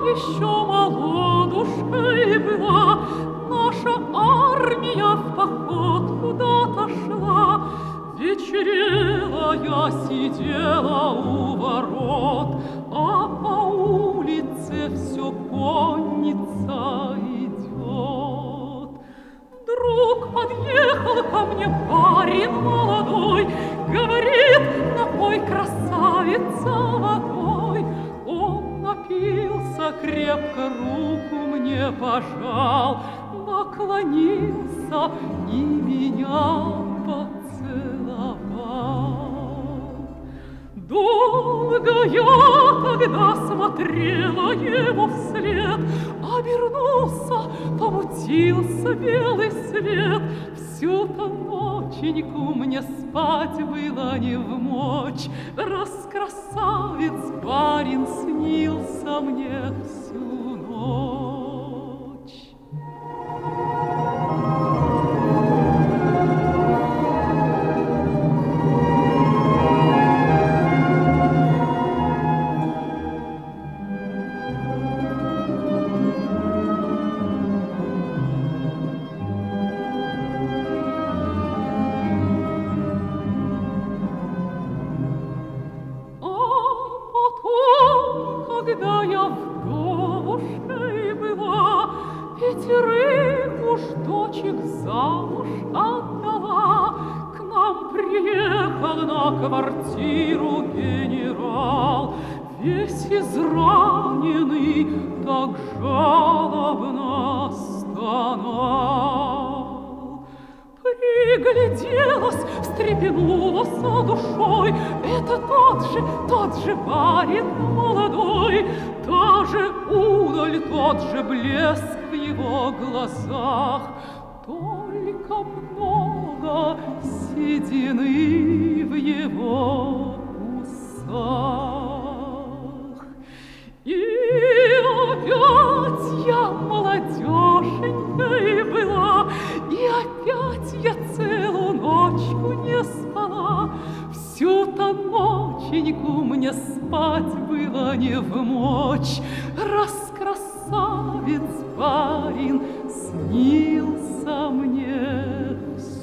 еще молодушкой была, наша армия в поход куда-то шла. Вечерело, я сидела у ворот, а по улице все конница идет. Вдруг подъехал ко мне парень молодой, говорит: напой, красавица, водой. Он напился крепко, руку мне пожал, наклонился и меня поцеловал. Долго я, когда смотрела ему вслед, обернулся, помутился белый свет. Всю-то ноченьку мне спать было не вмочь, раз красавец барин снился мне всю ночь. Когда я вдовушкой была, 5 уж дочек замуж отдала, к нам приехал на квартиру генерал, весь израненный, так жалобно стонал. Пригляделась, встрепенулась душой, это тот же барин молодой, та же удаль, тот же блеск в его глазах, только много седины в его усах. И опять я молодеженькой была, и опять я целую ночку не спала. Всю-то ноченьку мне спать было не вмочь, раз красавец барин снился мне.